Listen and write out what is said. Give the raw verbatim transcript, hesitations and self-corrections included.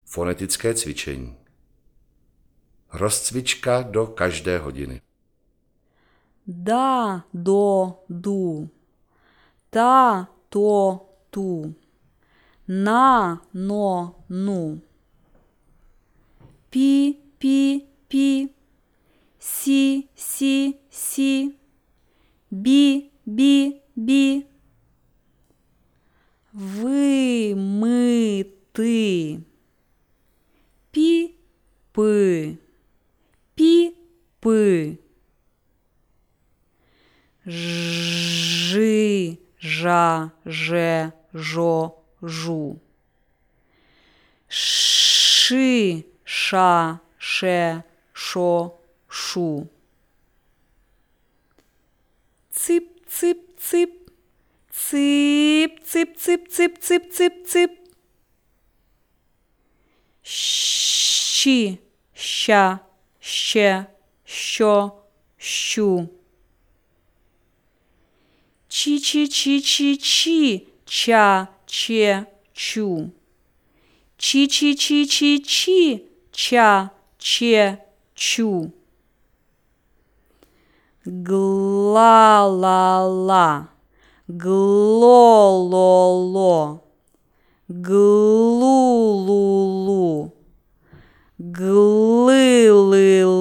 Fonetické cvičení. Rozcvička do každé hodiny. Да, до, ду. Та, то, ту. На, но, ну. Пі, пі, пі. Сі, сі, сі. Бі, бі, бі. Вимити. Пі, пи. Пі, пи. Жи, жа, же, жо, жу. Ши, ша, ше, шо, шу. Цип, цип, цип. Цип, цип, цип, цип, цип, цип, цип. Щі, ща, ще, що, щу. Чі, чі, чі, чі, чі, ча, че, чу. Чі, чі, чі, чі, чі, ча, че, чу. Гла-ла-ла. Гло-ло-ло. Глу-лу-лу. Гли-ли-ли.